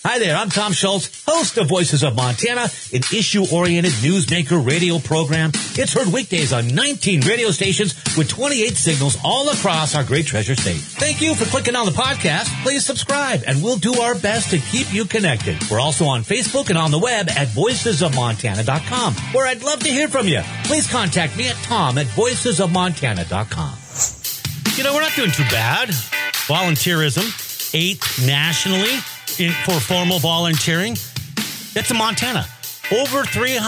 Hi there, I'm Tom Schultz, host of Voices of Montana, an issue-oriented newsmaker radio program. It's heard weekdays on 19 radio stations with 28 signals all across our great treasure state. Thank you for clicking on the podcast. Please subscribe, and we'll do our best to keep you connected. We're also on Facebook and on the web at voicesofmontana.com, where I'd love to hear from you. Please contact me at tom@voicesofmontana.com. You know, we're not doing too bad. Volunteerism, 8th nationally. For formal volunteering. That's in Montana. Over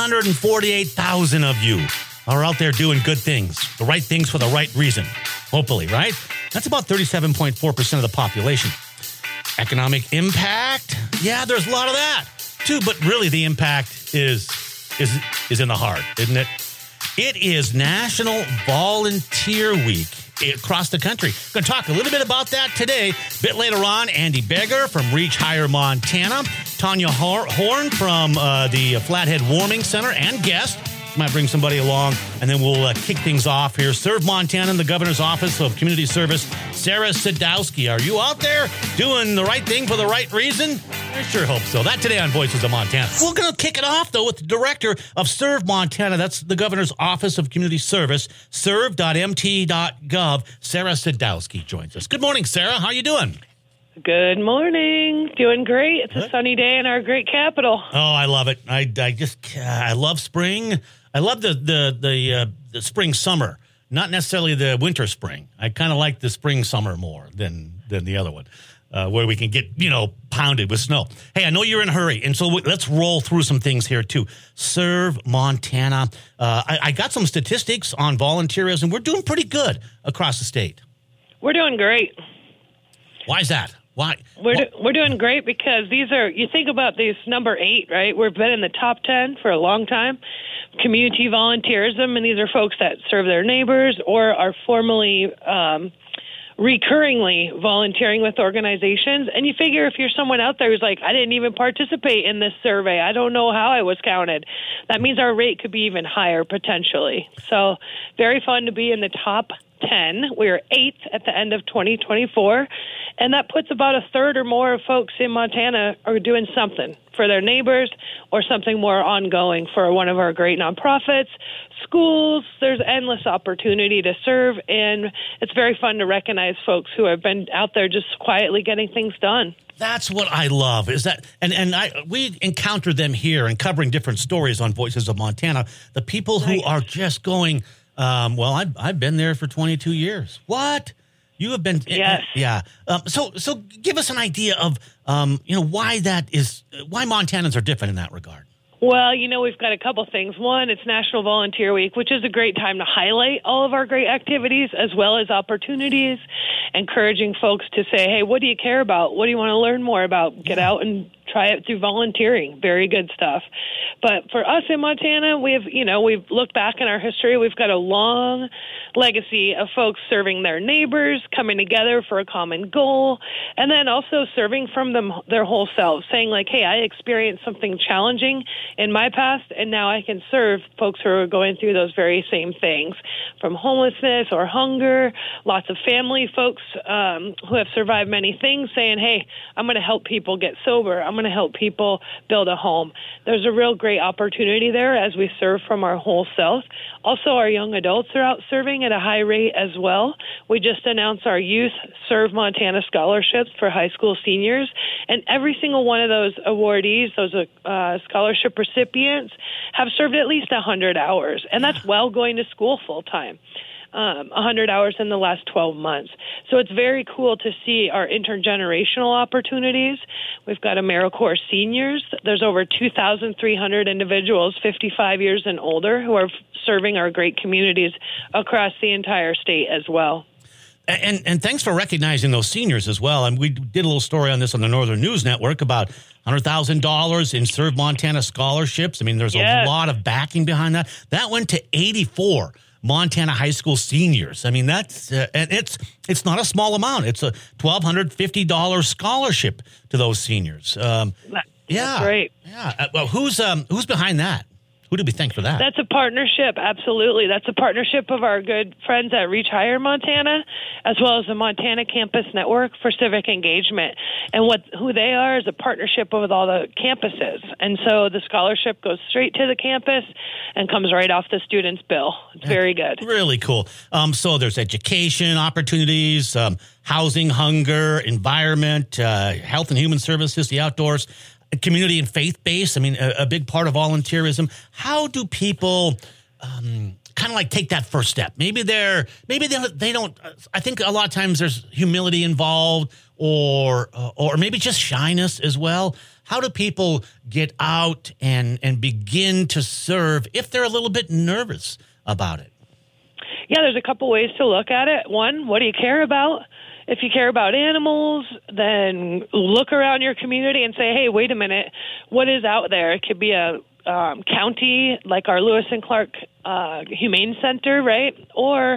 348,000 of you are out there doing good things, the right things for the right reason. Hopefully, right? That's about 37.4% of the population. Economic impact? Yeah, there's a lot of that too, but really the impact is in the heart, isn't it? It is National Volunteer Week across the country. We're going to talk a little bit about that today. A bit later on, Andy Beggar from Reach Higher Montana, Tanya Horn from the Flathead Warming Center, and guest. Might bring somebody along, and then we'll kick things off here. Serve Montana in the Governor's Office of Community Service, Sarah Sadowski. Are you out there doing the right thing for the right reason? I sure hope so. That today on Voices of Montana. We're going to kick it off, though, with the director of Serve Montana. That's the Governor's Office of Community Service, serve.mt.gov. Sarah Sadowski joins us. Good morning, Sarah. How are you doing? Good morning. Doing great. It's a sunny day in our great capital. Oh, I love it. I love spring. I love the spring summer, not necessarily the winter spring. I kind of like the spring summer more than the other one, where we can get pounded with snow. Hey, I know you're in a hurry, and so let's roll through some things here too. Serve Montana. I got some statistics on volunteerism. We're doing pretty good across the state. We're doing great. Why is that? Why? We're doing great because you think about these number 8, right? We've been in the top 10 for a long time. Community volunteerism, and these are folks that serve their neighbors or are formally recurringly volunteering with organizations. And you figure if you're someone out there who's like, I didn't even participate in this survey, I don't know how I was counted, that means our rate could be even higher potentially. So very fun to be in the top 10. We were 8th at the end of 2024, and that puts about a third or more of folks in Montana are doing something for their neighbors or something more ongoing for one of our great nonprofits, schools. There's endless opportunity to serve, and it's very fun to recognize folks who have been out there just quietly getting things done. That's what I love, is that, we encounter them here and covering different stories on Voices of Montana, the people who are just going, I've been there for 22 years. What? You have been? Yes. Yeah. So give us an idea of, why Montanans are different in that regard. Well, we've got a couple things. One, it's National Volunteer Week, which is a great time to highlight all of our great activities as well as opportunities, encouraging folks to say, hey, what do you care about? What do you want to learn more about? Get out and try it through volunteering. Very good stuff. But for us in Montana, we've looked back in our history. We've got a long legacy of folks serving their neighbors, coming together for a common goal, and then also serving from their whole selves, saying like, hey, I experienced something challenging in my past, and now I can serve folks who are going through those very same things, from homelessness or hunger. Lots of family folks who have survived many things saying, hey, I'm going to help people get sober. I'm going to help people build a home. There's a real great opportunity there as we serve from our whole self. Also, our young adults are out serving at a high rate as well. We just announced our Youth Serve Montana scholarships for high school seniors, and every single one of those awardees, those scholarship recipients, have served at least 100 hours, and that's while going to school full-time. 100 hours in the last 12 months. So it's very cool to see our intergenerational opportunities. We've got AmeriCorps seniors. There's over 2,300 individuals, 55 years and older, who are serving our great communities across the entire state as well. And thanks for recognizing those seniors as well. And we did a little story on this on the Northern News Network about $100,000 in Serve Montana scholarships. I mean, there's a lot of backing behind that. That went to 84 Montana high school seniors. I mean, that's and it's not a small amount. It's a $1,250 scholarship to those seniors. That's great. Yeah. Well, who's behind that? Who do we thank for that? That's a partnership, absolutely. That's a partnership of our good friends at Reach Higher Montana, as well as the Montana Campus Network for Civic Engagement. And who they are is a partnership with all the campuses. And so the scholarship goes straight to the campus and comes right off the student's bill. It's very good. Really cool. So there's education opportunities, housing, hunger, environment, health and human services, the outdoors, community and faith-based. I mean, a big part of volunteerism. How do people kind of like take that first step? Maybe they don't. I think a lot of times there's humility involved, or maybe just shyness as well. How do people get out and begin to serve if they're a little bit nervous about it? Yeah, there's a couple ways to look at it. One, what do you care about? If you care about animals, then look around your community and say, hey, wait a minute, what is out there? It could be a county like our Lewis and Clark Humane Center, right? Or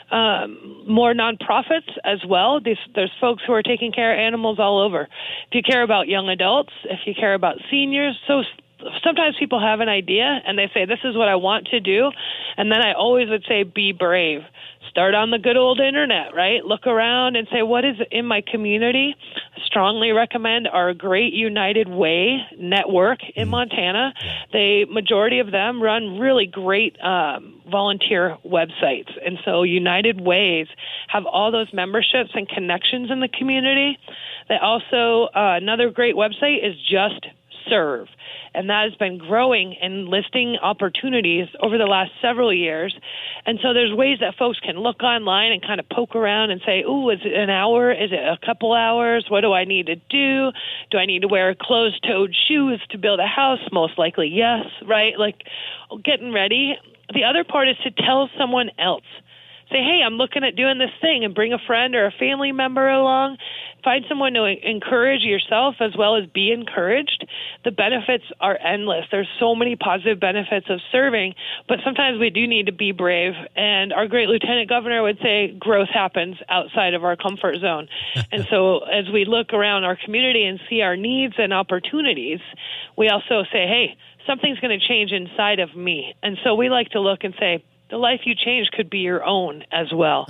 more nonprofits as well. There's folks who are taking care of animals all over. If you care about young adults, if you care about seniors, so sometimes people have an idea and they say, this is what I want to do. And then I always would say, be brave. Start on the good old internet, right? Look around and say, what is in my community? I strongly recommend our great United Way network in Montana. The majority of them run really great volunteer websites. And so United Ways have all those memberships and connections in the community. They also, another great website is Just Serve. And that has been growing and listing opportunities over the last several years. And so there's ways that folks can look online and kind of poke around and say, ooh, is it an hour? Is it a couple hours? What do I need to do? Do I need to wear closed-toed shoes to build a house? Most likely, yes, right? Like getting ready. The other part is to tell someone else. Say, hey, I'm looking at doing this thing, and bring a friend or a family member along. Find someone to encourage yourself as well as be encouraged. The benefits are endless. There's so many positive benefits of serving, but sometimes we do need to be brave. And our great Lieutenant Governor would say growth happens outside of our comfort zone. And so as we look around our community and see our needs and opportunities, we also say, hey, something's going to change inside of me. And so we like to look and say, the life you change could be your own as well.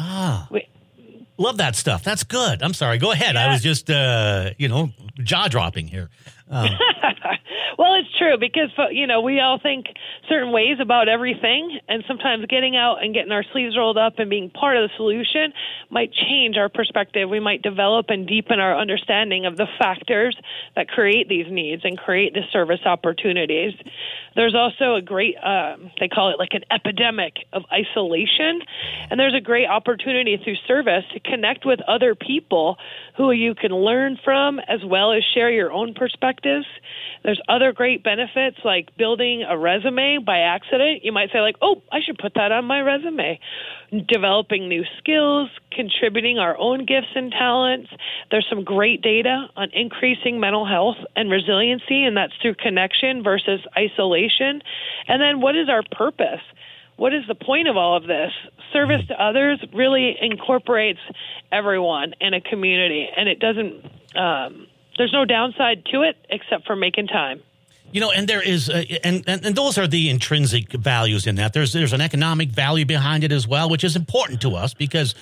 Love that stuff. That's good. I'm sorry. Go ahead. Yeah. I was just, jaw-dropping here. Well, it's true because, we all think certain ways about everything, and sometimes getting out and getting our sleeves rolled up and being part of the solution might change our perspective. We might develop and deepen our understanding of the factors that create these needs and create the service opportunities. There's also a great, they call it like an epidemic of isolation, and there's a great opportunity through service to connect with other people who you can learn from as well as share your own perspectives. There's other great benefits like building a resume by accident. You might say like, oh, I should put that on my resume. Developing new skills, contributing our own gifts and talents. There's some great data on increasing mental health and resiliency, and that's through connection versus isolation. And then what is our purpose? What is the point of all of this? Service to others really incorporates everyone in a community, and it doesn't there's no downside to it except for making time. And there is, and those are the intrinsic values in that. There's an economic value behind it as well, which is important to us because,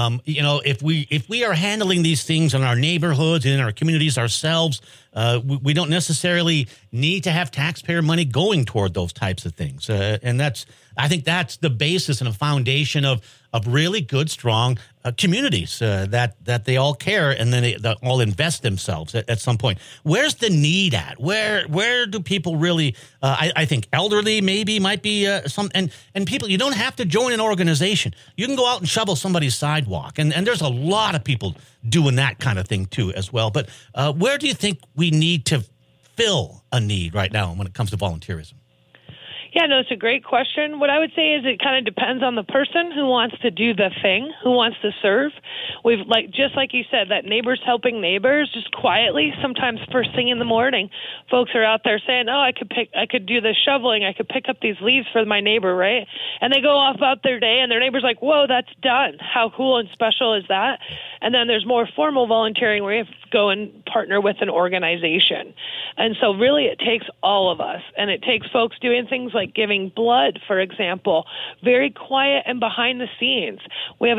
if we are handling these things in our neighborhoods and in our communities ourselves, we don't necessarily need to have taxpayer money going toward those types of things. And I think that's the basis and a foundation of really good, strong communities that they all care and then they all invest themselves at some point. Where's the need at? Where do people really? I think elderly maybe might be some and people. You don't have to join an organization. You can go out and shovel somebody's sidewalk, and there's a lot of people doing that kind of thing too as well. But where do you think we need to fill a need right now when it comes to volunteerism? Yeah, no, it's a great question. What I would say is it kind of depends on the person who wants to do the thing, who wants to serve. We've just like you said, that neighbors helping neighbors, just quietly. Sometimes first thing in the morning, folks are out there saying, "Oh, I could do the shoveling. I could pick up these leaves for my neighbor," right? And they go off about their day, and their neighbor's like, "Whoa, that's done. How cool and special is that?" And then there's more formal volunteering where you have go and partner with an organization. And so really it takes all of us, and it takes folks doing things like giving blood, for example, very quiet and behind the scenes. We have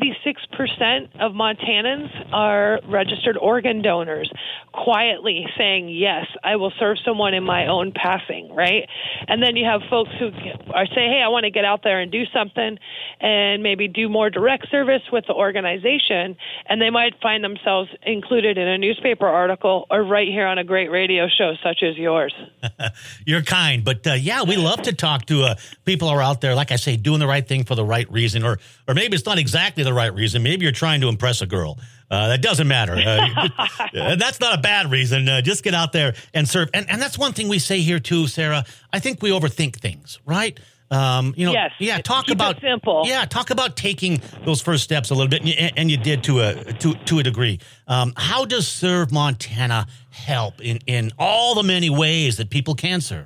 86% of Montanans are registered organ donors, quietly saying, yes, I will serve someone in my own passing, right? And then you have folks who say, hey, I want to get out there and do something and maybe do more direct service with the organization, and they might find themselves included in a newspaper article or right here on a great radio show such as yours. You're kind, but yeah, we love to talk to people who are out there, like I say, doing the right thing for the right reason, or maybe it's not exactly the right reason. Maybe you're trying to impress a girl. That doesn't matter. That's not a bad reason. Just get out there and serve. And that's one thing we say here too, Sarah. I think we overthink things, right? Yes. Yeah. Talk Keep about it simple. Yeah. Talk about taking those first steps a little bit, and you did to a degree. How does Serve Montana help in all the many ways that people can serve?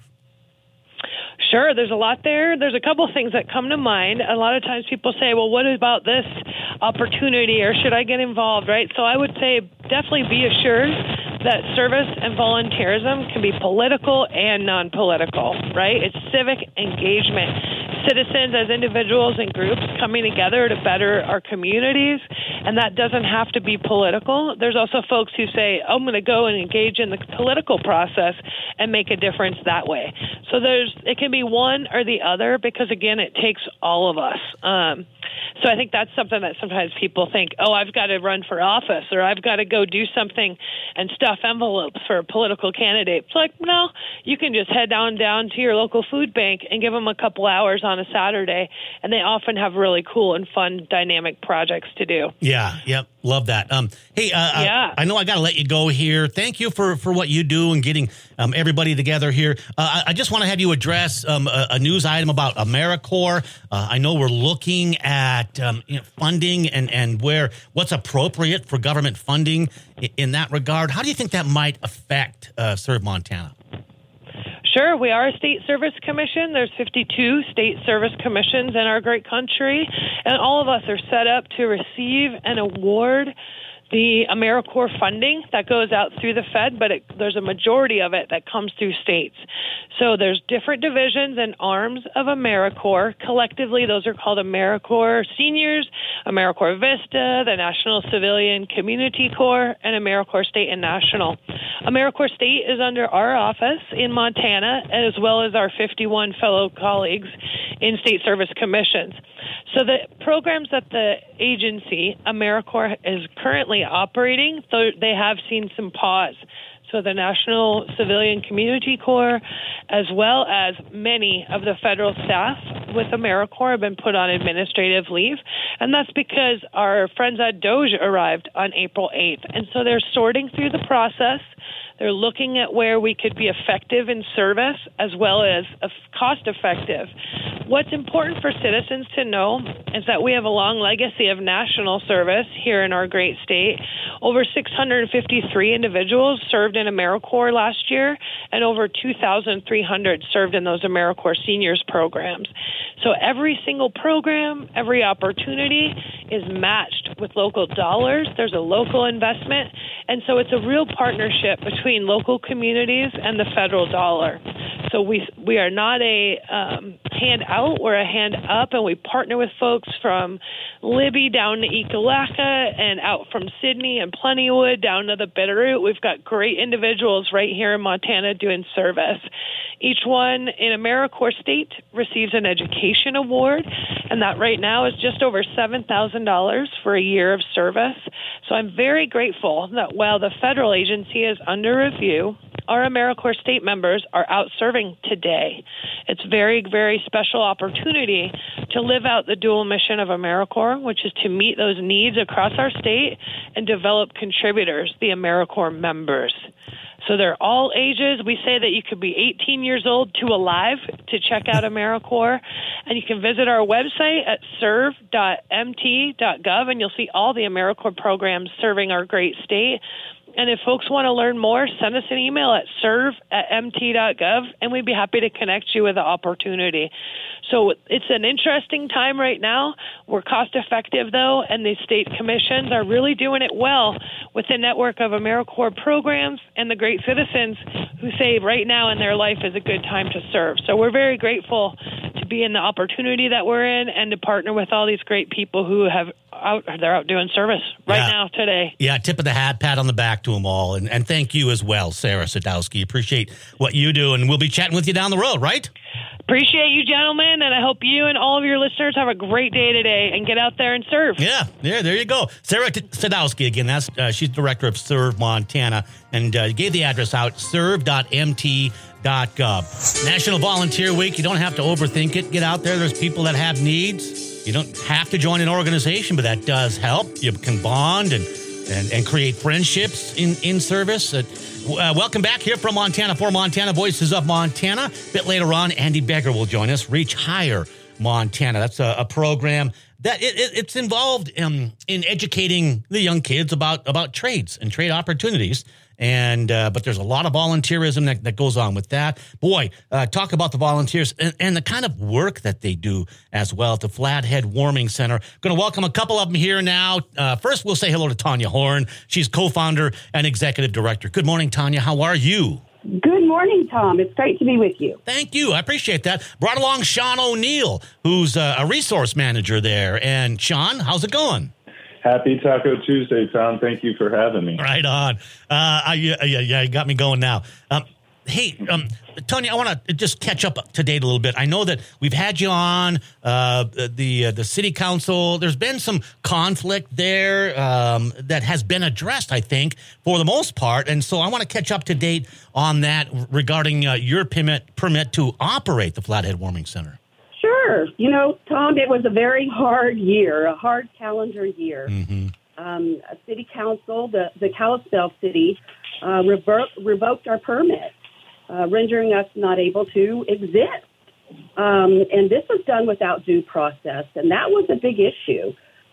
Sure, there's a lot there. There's a couple of things that come to mind. A lot of times people say, well, what about this opportunity, or should I get involved, right? So I would say definitely be assured that service and volunteerism can be political and non-political, right? It's civic engagement. Citizens as individuals and groups coming together to better our communities, and that doesn't have to be political. There's also folks who say, I'm going to go and engage in the political process and make a difference that way. So it can be one or the other, because again, it takes all of us. So I think that's something that sometimes people think, oh, I've got to run for office, or I've got to go do something and stuff envelopes for a political candidate. It's like, no, you can just head down to your local food bank and give them a couple hours on a Saturday, and they often have really cool and fun dynamic projects to do. Yeah, yep, love that. Hey, I know I got to let you go here. Thank you for what you do and getting everybody together here. I just want to have you address a news item about AmeriCorps. I know we're looking at funding and what's appropriate for government funding in that regard. How do you think that might affect Serve Montana? Sure. We are a state service commission. There's 52 state service commissions in our great country, and all of us are set up to receive and award the AmeriCorps funding that goes out through the Fed, but there's a majority of it that comes through states. So there's different divisions and arms of AmeriCorps. Collectively, those are called AmeriCorps Seniors, AmeriCorps Vista, the National Civilian Community Corps, and AmeriCorps State and National. AmeriCorps State is under our office in Montana, as well as our 51 fellow colleagues in state service commissions. So the programs that the agency, AmeriCorps, is currently operating, though they have seen some pause. So the National Civilian Community Corps, as well as many of the federal staff with AmeriCorps, have been put on administrative leave. And that's because our friends at DOGE arrived on April 8th. And so they're sorting through the process. They're looking at where we could be effective in service as well as cost-effective. What's important for citizens to know is that we have a long legacy of national service here in our great state. Over 653 individuals served in AmeriCorps last year, and over 2,300 served in those AmeriCorps Seniors programs. So every single program, every opportunity is matched with local dollars. There's a local investment, and so it's a real partnership between local communities and the federal dollar. So we are not a hand out, we're a hand up, and we partner with folks from Libby down to Ekalaka and out from Sydney and Plentywood down to the Bitterroot. We've got great individuals right here in Montana doing service. Each one in AmeriCorps State receives an education award, and that right now is just over $7,000 for a year of service. So I'm very grateful that while the federal agency is under review, our AmeriCorps State members are out serving today. It's a very, very special opportunity to live out the dual mission of AmeriCorps, which is to meet those needs across our state and develop contributors, the AmeriCorps members. So they're all ages. We say that you could be 18 years old to alive to check out AmeriCorps. And you can visit our website at serve.mt.gov, and you'll see all the AmeriCorps programs serving our great state. And if folks want to learn more, send us an email at serve@mt.gov, and we'd be happy to connect you with the opportunity. So it's an interesting time right now. We're cost effective, though, and the state commissions are really doing it well with the network of AmeriCorps programs and the great citizens who say right now in their life is a good time to serve. So we're very grateful to be in the opportunity that we're in and to partner with all these great people who they're out doing service right now today. Yeah, tip of the hat, pat on the back to them all. And thank you as well, Sarah Sadowski. Appreciate what you do, and we'll be chatting with you down the road, right? Appreciate you, gentlemen, and I hope you and all of your listeners have a great day today and get out there and serve. Yeah, there you go. Sarah Sadowski, again, she's director of Serve Montana, and gave the address out, serve.mt.gov. National Volunteer Week. You don't have to overthink it. Get out there. There's people that have needs. You don't have to join an organization, but that does help. You can bond and create friendships in service. Welcome back here from Montana for Montana Voices of Montana. A bit later on, Andy Beggar will join us. Reach Higher Montana. That's a program that it's involved in educating the young kids about trades and trade opportunities. And but there's a lot of volunteerism that goes on with that. Boy, talk about the volunteers and the kind of work that they do as well at the Flathead Warming Center. Going to welcome a couple of them here now. First, we'll say hello to Tanya Horn. She's co-founder and executive director. Good morning, Tanya. How are you? Good morning, Tom. It's great to be with you. Thank you. I appreciate that. Brought along Sean O'Neill, who's a resource manager there. And Sean, how's it going? Happy Taco Tuesday, Tom. Thank you for having me. Right on. You got me going now. Hey, Tony, I want to just catch up to date a little bit. I know that we've had you on the city council. There's been some conflict there that has been addressed, I think, for the most part. And so I want to catch up to date on that regarding your permit to operate the Flathead Warming Center. Sure. You know, Tom, it was a very hard year, a hard calendar year. Mm-hmm. A city council, the Kalispell city, revoked our permit, rendering us not able to exist. And this was done without due process, and that was a big issue.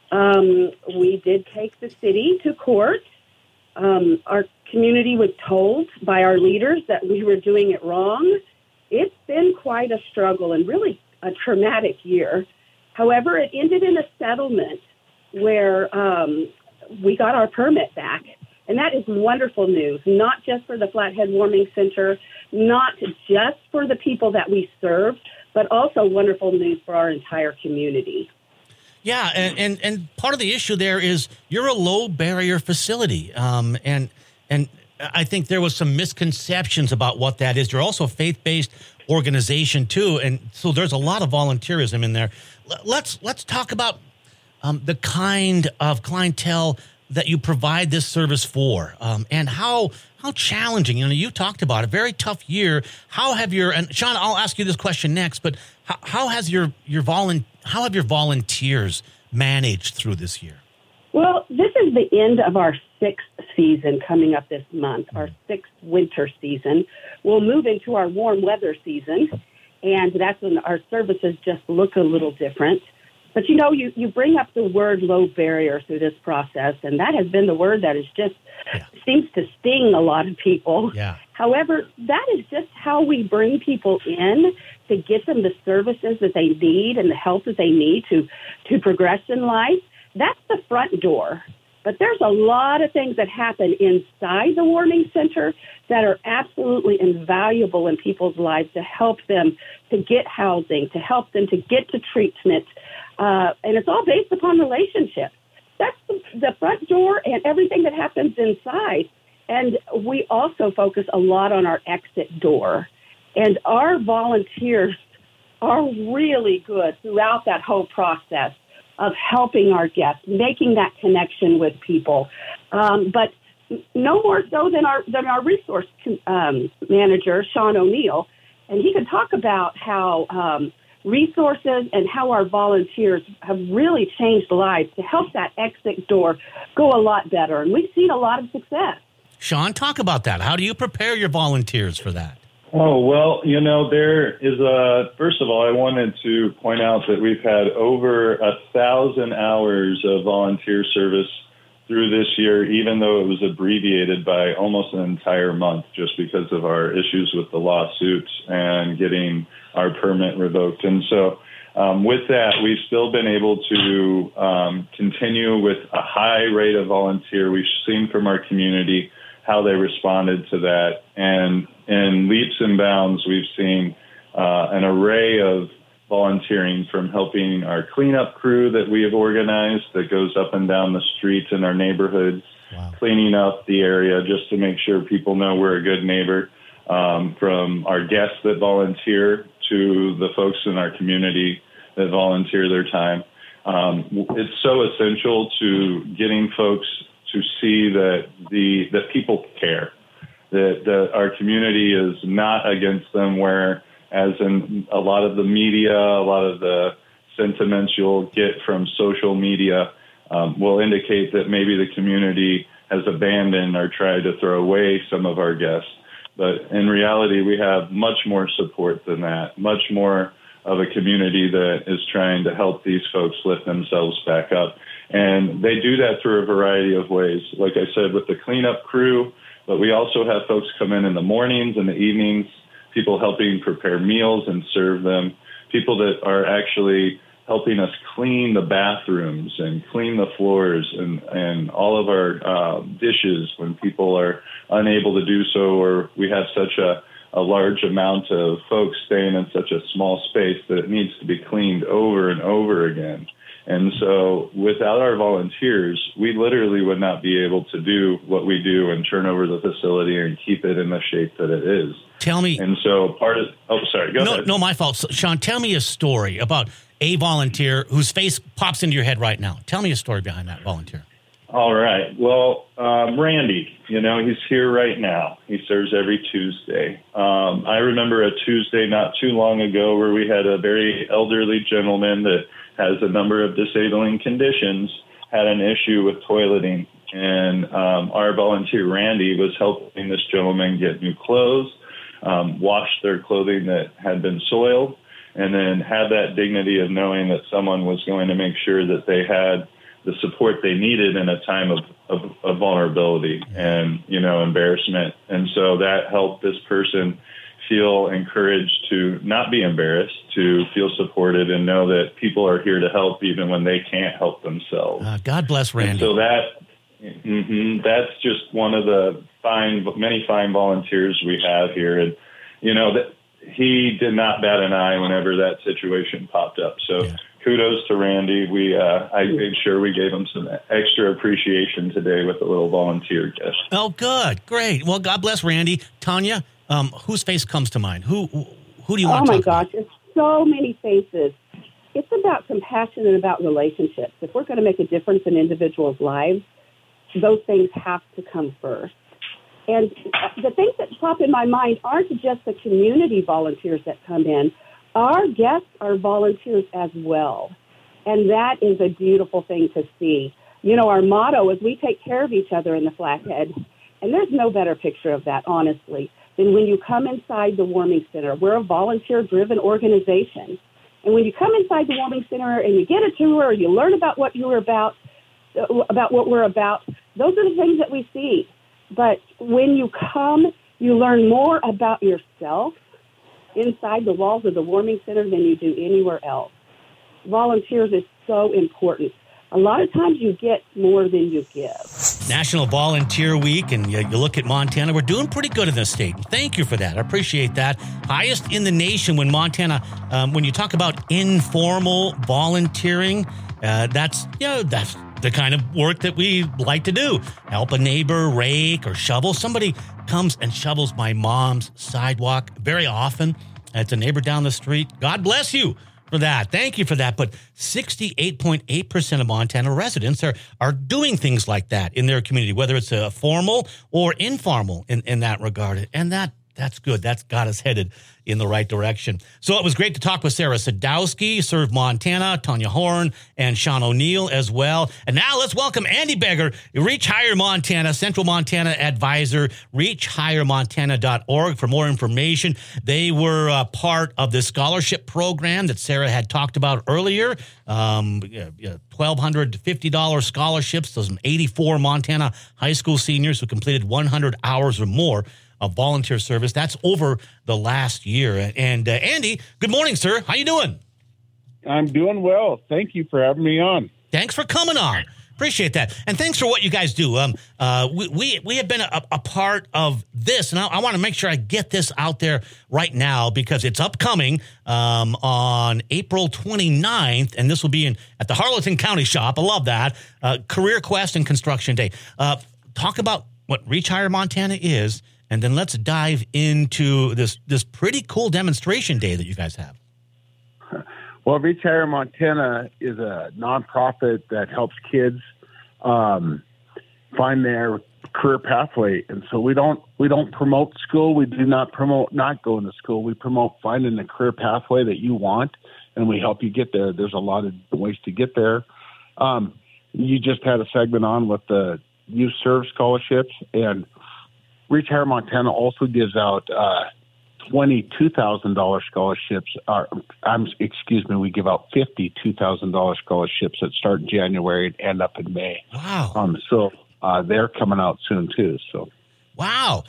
We did take the city to court. Our community was told by our leaders that we were doing it wrong. It's been quite a struggle and really a traumatic year. However, it ended in a settlement where we got our permit back. And that is wonderful news, not just for the Flathead Warming Center, not just for the people that we serve, but also wonderful news for our entire community. Yeah, and part of the issue there is you're a low barrier facility. And I think there was some misconceptions about what that is. You're also a faith-based organization too, and so there's a lot of volunteerism in there. Let's talk about the kind of clientele that you provide this service for, and how challenging. You know, you talked about a very tough year. How have and Sean, I'll ask you this question next, but how have your volunteers managed through this year? Well, this is the end of our sixth season coming up this month, our sixth winter season. We'll move into our warm weather season, and that's when our services just look a little different. But, you know, you bring up the word low barrier through this process, and that has been the word that is just seems to sting a lot of people. Yeah. However, that is just how we bring people in to get them the services that they need and the help that they need to progress in life. That's the front door. But there's a lot of things that happen inside the warming center that are absolutely invaluable in people's lives to help them to get housing, to help them to get to treatment. And it's all based upon relationships. That's the front door and everything that happens inside. And we also focus a lot on our exit door. And our volunteers are really good throughout that whole process of helping our guests, making that connection with people. But no more so than our resource manager, Sean O'Neill. And he can talk about how resources and how our volunteers have really changed lives to help that exit door go a lot better. And we've seen a lot of success. Sean, talk about that. How do you prepare your volunteers for that? Oh, well, you know, there is first of all, I wanted to point out that we've had over 1,000 hours of volunteer service through this year, even though it was abbreviated by almost an entire month just because of our issues with the lawsuits and getting our permit revoked. And so with that, we've still been able to continue with a high rate of volunteer. We've seen from our community how they responded to that. And in leaps and bounds, we've seen an array of volunteering, from helping our cleanup crew that we have organized that goes up and down the streets in our neighborhoods, cleaning up the area just to make sure people know we're a good neighbor, from our guests that volunteer to the folks in our community that volunteer their time. It's so essential to getting folks to see that people care, that our community is not against them, where as in a lot of the media, a lot of the sentiments you'll get from social media will indicate that maybe the community has abandoned or tried to throw away some of our guests. But in reality, we have much more support than that, much more of a community that is trying to help these folks lift themselves back up. And they do that through a variety of ways, like I said, with the cleanup crew, but we also have folks come in the mornings and the evenings, people helping prepare meals and serve them, people that are actually helping us clean the bathrooms and clean the floors and all of our dishes when people are unable to do so, or we have such a large amount of folks staying in such a small space that it needs to be cleaned over and over again. And so without our volunteers, we literally would not be able to do what we do and turn over the facility and keep it in the shape that it is. Tell me. And so go ahead. No, my fault. So, Sean, tell me a story about a volunteer whose face pops into your head right now. Tell me a story behind that volunteer. All right. Well, Randy, he's here right now. He serves every Tuesday. I remember a Tuesday not too long ago where we had a very elderly gentleman that has a number of disabling conditions, had an issue with toileting. And our volunteer, Randy, was helping this gentleman get new clothes, wash their clothing that had been soiled, and then have that dignity of knowing that someone was going to make sure that they had the support they needed in a time of vulnerability and, embarrassment. And so that helped this person feel encouraged to not be embarrassed, to feel supported and know that people are here to help even when they can't help themselves. God bless Randy. And so that's just one of the many fine volunteers we have here. And, that he did not bat an eye whenever that situation popped up. So kudos to Randy. I made sure we gave him some extra appreciation today with a little volunteer gift. Oh, good. Great. Well, God bless Randy. Tanya, whose face comes to mind? Who do you want to talk about? Oh, my gosh. It's so many faces. It's about compassion and about relationships. If we're going to make a difference in individuals' lives, those things have to come first. And the things that pop in my mind aren't just the community volunteers that come in. Our guests are volunteers as well. And that is a beautiful thing to see. Our motto is we take care of each other in the Flathead. And there's no better picture of that, honestly, than when you come inside the Warming Center. We're a volunteer-driven organization. And when you come inside the Warming Center and you get a tour or you learn about what what we're about, those are the things that we see. But when you come, you learn more about yourself inside the walls of the Warming Center than you do anywhere else. Volunteers is so important. A lot of times you get more than you give. National Volunteer Week, and you look at Montana, we're doing pretty good in this state. Thank you for that. I appreciate that. Highest in the nation when Montana, when you talk about informal volunteering, that's the kind of work that we like to do. Help a neighbor rake or shovel. Somebody comes and shovels my mom's sidewalk very often. It's a neighbor down the street. God bless you for that. Thank you for that. But 68.8% of Montana residents are doing things like that in their community, whether it's a formal or informal in that regard. And that That's good. That's got us headed in the right direction. So it was great to talk with Sarah Sadowski, Serve Montana, Tanya Horn, and Sean O'Neill as well. And now let's welcome Andy Beggar, Reach Higher Montana, Central Montana Advisor, reachhighermontana.org for more information. They were part of the scholarship program that Sarah had talked about earlier. $1,250 scholarships. Those 84 Montana high school seniors who completed 100 hours or more of volunteer service. That's over the last year. And Andy, good morning, sir. How you doing? I'm doing well. Thank you for having me on. Thanks for coming on. Appreciate that. And thanks for what you guys do. We have been a part of this, and I want to make sure I get this out there right now because it's upcoming on April 29th, and this will be at the Harleton County Shop. I love that. Career Quest and Construction Day. Talk about what Reach Higher Montana is, and then let's dive into this pretty cool demonstration day that you guys have. Well, Reach Higher Montana is a nonprofit that helps kids find their career pathway, and so we don't promote school. We do not promote not going to school. We promote finding the career pathway that you want, and we help you get there. There's a lot of ways to get there. You just had a segment on with the Youth Serve scholarships, and Reach Higher Montana also gives out $22,000 scholarships. We give out $52,000 scholarships that start in January and end up in May. Wow. So they're coming out soon too. So. Wow.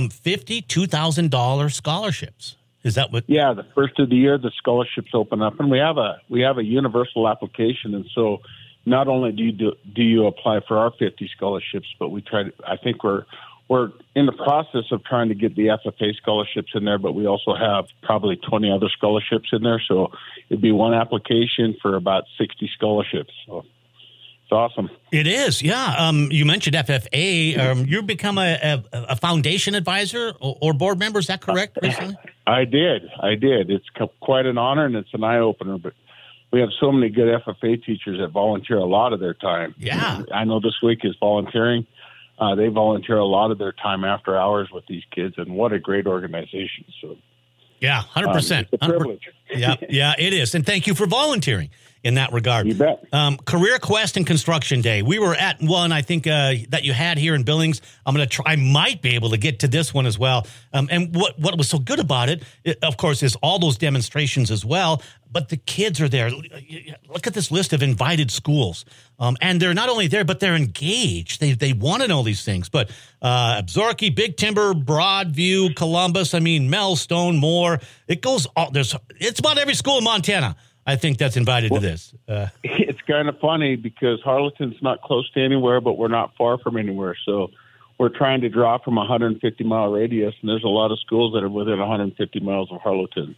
$52,000 scholarships. Is that what? Yeah, the first of the year the scholarships open up, and we have a universal application, and so not only do you apply for our 50 scholarships, but I think we're in the process of trying to get the FFA scholarships in there, but we also have probably 20 other scholarships in there. So it'd be one application for about 60 scholarships. So it's awesome. It is. Yeah. You mentioned FFA. You become a foundation advisor or board member. Is that correct recently? I did. It's quite an honor, and it's an eye opener, but we have so many good FFA teachers that volunteer a lot of their time. Yeah. I know this week is volunteering. They volunteer a lot of their time after hours with these kids, and what a great organization. So, yeah, 100%. It's a privilege. Yeah, it is. And thank you for volunteering in that regard. You bet. Career Quest and Construction Day. We were at one, I think, that you had here in Billings. I'm going to try. I might be able to get to this one as well. And what was so good about it, of course, is all those demonstrations as well. But the kids are there. Look at this list of invited schools. And they're not only there, but they're engaged. They want to know these things. But Absaroka, Big Timber, Broadview, Columbus, Melstone, Moore. It goes all, it's about every school in Montana, I think, that's invited to this. It's kind of funny because Harleton's not close to anywhere, but we're not far from anywhere. So we're trying to draw from a 150-mile radius, and there's a lot of schools that are within 150 miles of Harleton.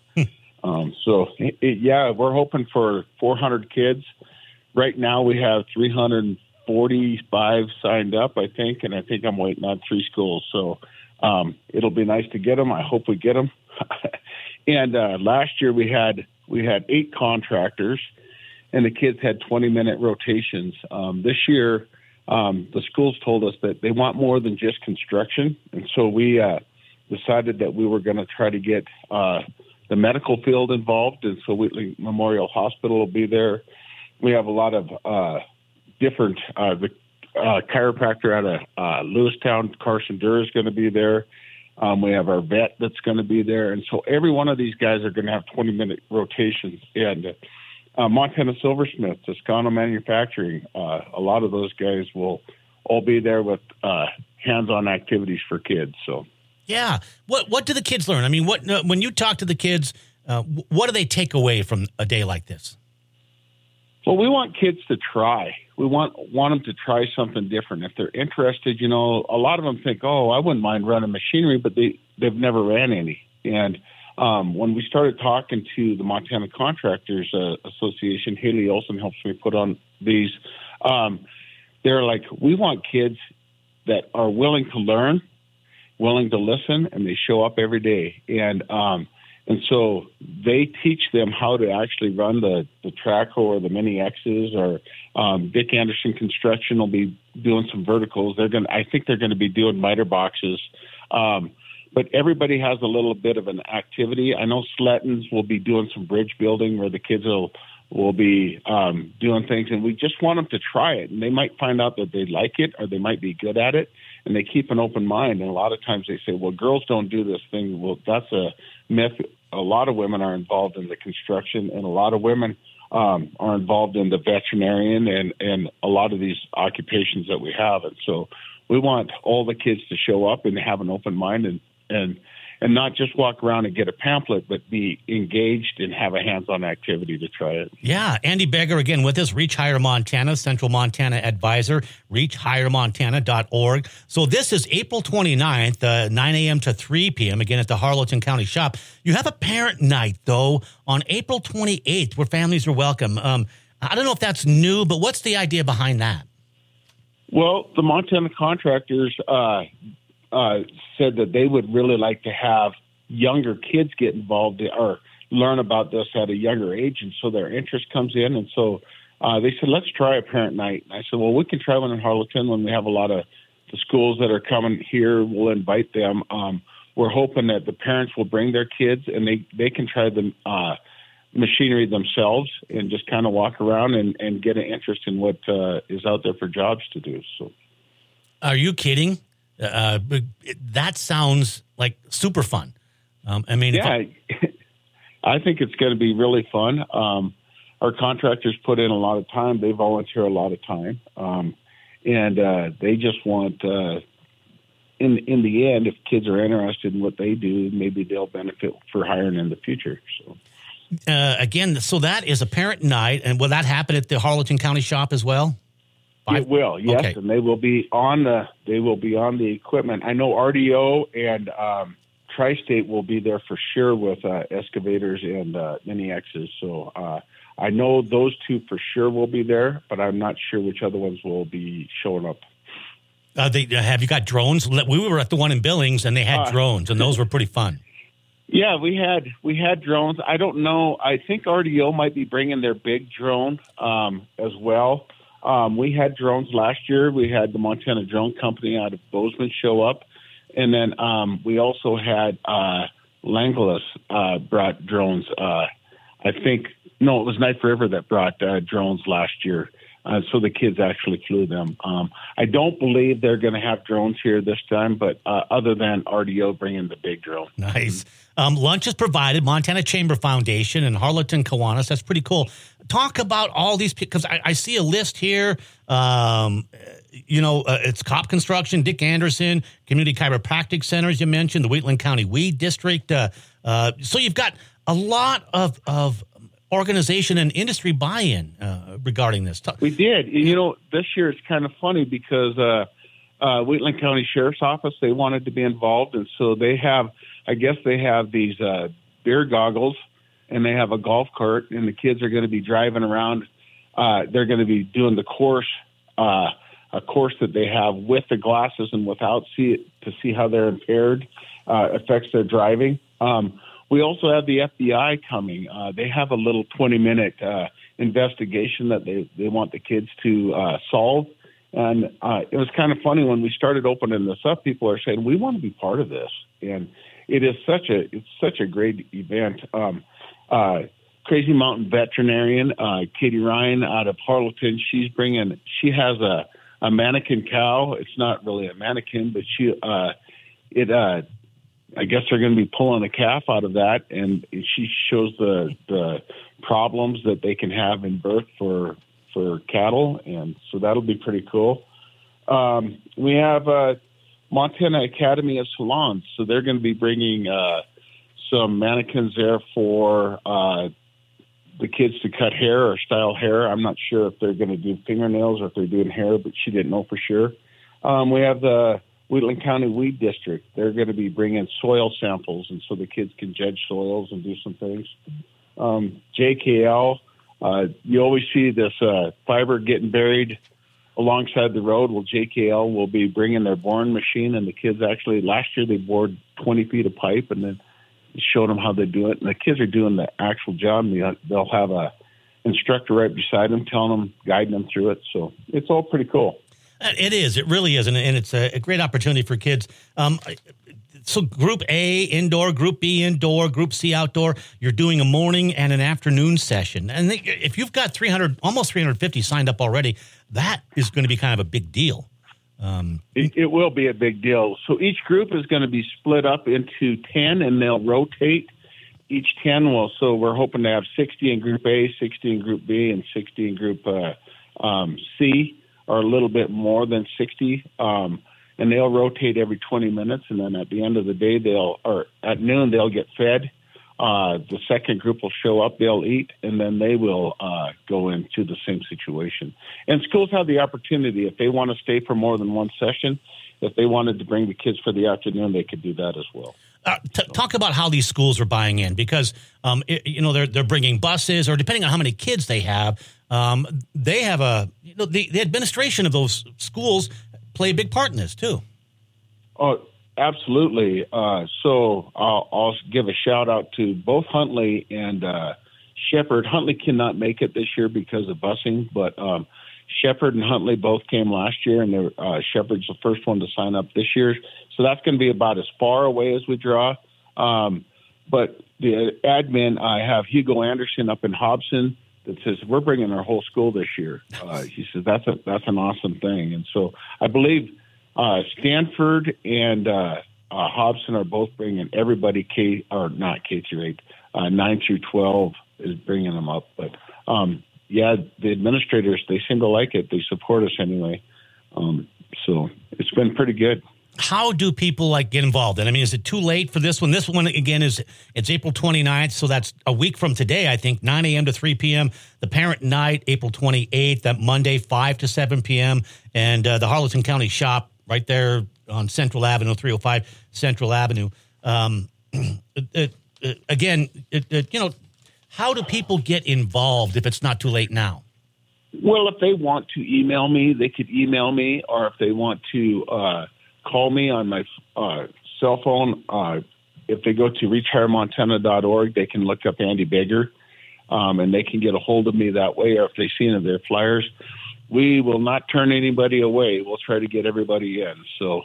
We're hoping for 400 kids. Right now we have 345 signed up, I think, and I think I'm waiting on 3 schools. So it'll be nice to get them. I hope we get them. And last year we had 8 contractors, and the kids had 20-minute rotations. This year, the schools told us that they want more than just construction, and so we decided that we were going to try to get the medical field involved, and so Whitley Memorial Hospital will be there. We have a lot of different the chiropractor out of Lewistown, Carson Durr, is going to be there. We have our vet that's going to be there. And so every one of these guys are going to have 20-minute rotations. And Montana Silversmith, Toscano Manufacturing, a lot of those guys will all be there with hands-on activities for kids. So, yeah. What do the kids learn? When you talk to the kids, what do they take away from a day like this? Well, we want kids to try. We want them to try something different. If they're interested, a lot of them think, oh, I wouldn't mind running machinery, but they've never ran any. And when we started talking to the Montana Contractors Association, Haley Olson helps me put on these. They're like, we want kids that are willing to learn, willing to listen, and they show up every day. And so they teach them how to actually run the Traco or the Mini X's, or Dick Anderson Construction will be doing some verticals. I think they're going to be doing miter boxes. but everybody has a little bit of an activity. I know Sletton's will be doing some bridge building where the kids will be doing things, and we just want them to try it. And they might find out that they like it or they might be good at it, and they keep an open mind. And a lot of times they say, well, girls don't do this thing. Well, that's a myth. A lot of women are involved in the construction, and a lot of women are involved in the veterinarian and a lot of these occupations that we have. And so we want all the kids to show up and have an open mind and not just walk around and get a pamphlet, but be engaged and have a hands-on activity to try it. Yeah. Andy Beggar, again, with us, Reach Higher Montana, Central Montana Advisor, reachhighermontana.org. So this is April 29th, 9 a.m. to 3 p.m., again, at the Harleton County Shop. You have a parent night, though, on April 28th, where families are welcome. I don't know if that's new, but what's the idea behind that? Well, the Montana contractors said that they would really like to have younger kids get involved or learn about this at a younger age, and so their interest comes in. And so they said, let's try a parent night. And I said, well, we can try one in Harleton when we have a lot of the schools that are coming here. We'll invite them. We're hoping that the parents will bring their kids and they can try the machinery themselves and just kind of walk around and get an interest in what is out there for jobs to do. So, are you kidding? That sounds like super fun. I think it's going to be really fun. Our contractors put in a lot of time. They volunteer a lot of time. And they just want, in the end, if kids are interested in what they do, maybe they'll benefit for hiring in the future. So. Again, so that is a parent night, and will that happen at the Harleton County Shop as well? It will, yes, okay. And they will be on the equipment. I know RDO and Tri-State will be there for sure with excavators and mini X's. So I know those two for sure will be there, but I'm not sure which other ones will be showing up. Have you got drones? We were at the one in Billings, and they had drones, and those were pretty fun. Yeah, we had drones. I don't know. I think RDO might be bringing their big drone as well. We had drones last year. We had the Montana Drone Company out of Bozeman show up. And then we also had Langeles brought drones. It was Knife River that brought drones last year. So the kids actually flew them. I don't believe they're going to have drones here this time, but other than RDO bringing the big drone. Nice. Lunch is provided, Montana Chamber Foundation and Harleton Kiwanis. That's pretty cool. Talk about all these, because I see a list here. It's COP Construction, Dick Anderson, Community Chiropractic Centers, you mentioned, the Wheatland County Weed District. So you've got a lot of organization and industry buy-in regarding this. We did. This year it's kind of funny because Wheatland County Sheriff's Office, they wanted to be involved, and so they have these beer goggles, and they have a golf cart, and the kids are going to be driving around. They're going to be doing the course, a course that they have with the glasses and without, to see how their impaired affects their driving. We also have the FBI coming. They have a little 20-minute investigation that they want the kids to solve. And it was kind of funny when we started opening this up, people are saying, we want to be part of this. And it's such a great event. Crazy Mountain veterinarian, Katie Ryan out of Harleton, she has a mannequin cow. It's not really a mannequin, but I guess they're going to be pulling a calf out of that, and she shows the problems that they can have in birth for cattle, and so that'll be pretty cool. We have Montana Academy of Salons, so they're going to be bringing some mannequins there for the kids to cut hair or style hair. I'm not sure if they're going to do fingernails or if they're doing hair, but she didn't know for sure. We have the Wheatland County Weed District. They're going to be bringing soil samples, and so the kids can judge soils and do some things. JKL, you always see this fiber getting buried alongside the road. Well, JKL will be bringing their boring machine, and the kids actually, last year they bored 20 feet of pipe and then showed them how they do it. And the kids are doing the actual job. They'll have a instructor right beside them, telling them, guiding them through it. So it's all pretty cool. It is. It really is. And it's a great opportunity for kids. So Group A indoor, Group B indoor, Group C outdoor. You're doing a morning and an afternoon session. And if you've got almost 350 signed up already, that is going to be kind of a big deal. It will be a big deal. So each group is going to be split up into 10, and they'll rotate each 10. Well, so we're hoping to have 60 in Group A, 60 in Group B, and 60 in Group C, or a little bit more than 60. And they'll rotate every 20 minutes, and then at the end of the day, at noon, they'll get fed. The second group will show up, they'll eat, and then they will go into the same situation. And schools have the opportunity, if they want to stay for more than one session, if they wanted to bring the kids for the afternoon, they could do that as well. Talk about how these schools are buying in, because they're bringing buses, or depending on how many kids they have, they have the administration of those schools play a big part in this too. Oh, absolutely. So I'll give a shout out to both Huntley and Shepherd. Huntley cannot make it this year because of busing, but Shepherd and Huntley both came last year, and Shepherd's the first one to sign up this year. So that's going to be about as far away as we draw. But the admin, I have Hugo Anderson up in Hobson that says, we're bringing our whole school this year. He says, that's an awesome thing. And so I believe Stanford and Hobson are both bringing everybody not K through 8, 9 through 12 is bringing them up. But the administrators, they seem to like it. They support us anyway. So it's been pretty good. How do people get involved? And I mean, is it too late for this one? This one, again, it's April 29th. So that's a week from today, I think, 9 a.m. to 3 p.m. The parent night, April 28th, that Monday, 5 to 7 p.m. And the Harleton County shop right there on Central Avenue, 305 Central Avenue. How do people get involved if it's not too late now? Well, if they want to email me, they could email me, or if they want to call me on my cell phone. If they go to reachhighermontana.org, they can look up Andy Beggar, and they can get a hold of me that way. Or if they see any of their flyers, we will not turn anybody away. We'll try to get everybody in. So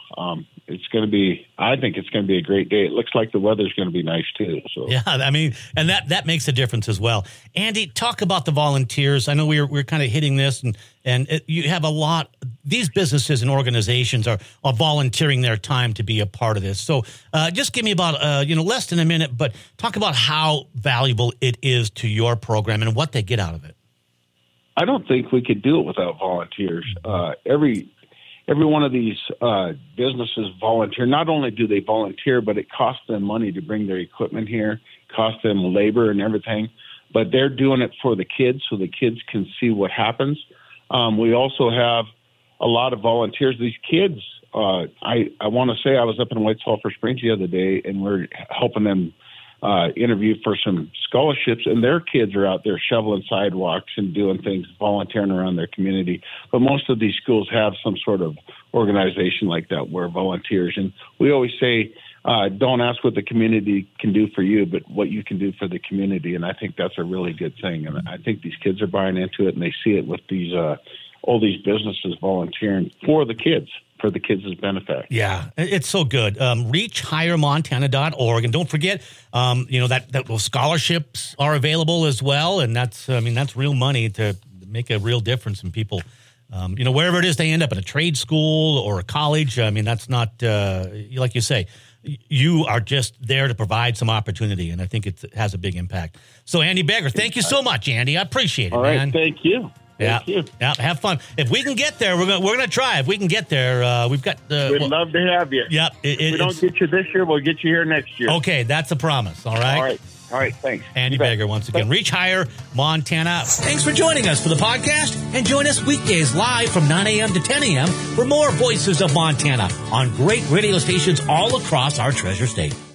I think it's going to be a great day. It looks like the weather's going to be nice too. So yeah, I mean, and that makes a difference as well. Andy, talk about the volunteers. I know we're kind of hitting this, and you have a lot. These businesses and organizations are volunteering their time to be a part of this. So just give me about less than a minute, but talk about how valuable it is to your program and what they get out of it. I don't think we could do it without volunteers. Every one of these businesses volunteer. Not only do they volunteer, but it costs them money to bring their equipment here, costs them labor and everything. But they're doing it for the kids, so the kids can see what happens. We also have a lot of volunteers. These kids, I want to say I was up in White Sulphur Springs the other day, and we're helping them interview for some scholarships, and their kids are out there shoveling sidewalks and doing things, volunteering around their community. But most of these schools have some sort of organization like that where volunteers, and we always say, don't ask what the community can do for you, but what you can do for the community. And I think that's a really good thing. And I think these kids are buying into it, and they see it with these all these businesses volunteering for the kids. For the kids' benefit. Yeah, it's so good. Reachhighermontana.org. And don't forget, that those scholarships are available as well. And that's real money to make a real difference in people. Wherever it is they end up, in a trade school or a college. I mean, that's not, like you say, you are just there to provide some opportunity. And I think it has a big impact. So, Andy Beggar, thank you so much, Andy. I appreciate it, all right, man. Thank you. Yeah, have fun. If we can get there, we're gonna try. If we can get there, we've got. We'd love to have you. Yep. If we don't get you this year, we'll get you here next year. Okay, that's a promise. All right. All right. Thanks. Andy Beggar once again. Reach Higher Montana. Thanks for joining us for the podcast, and join us weekdays live from 9 a.m. to 10 a.m. for more Voices of Montana on great radio stations all across our Treasure State.